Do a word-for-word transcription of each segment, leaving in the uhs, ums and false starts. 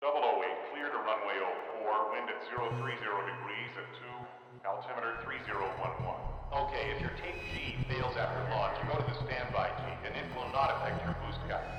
double oh eight, clear to runway oh four, wind at zero three zero degrees at two, altimeter three zero one one. Okay, if your tape G fails after launch, go to the standby G, and it will not affect your boost guidance.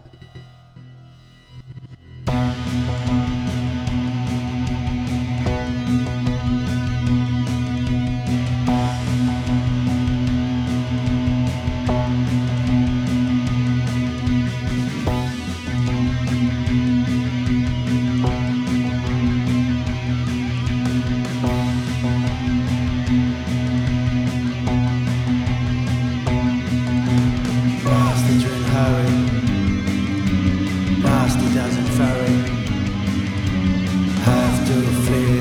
Nasty doesn't hurry, have to flee,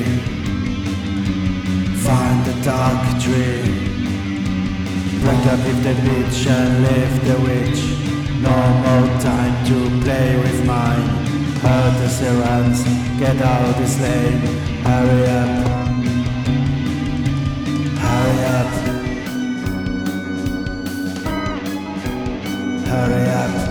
find the dark tree, break up with the bitch and leave the witch. No more time to play with mine. Heard the sirens, get out this lane. Hurry up, hurry up, hurry up.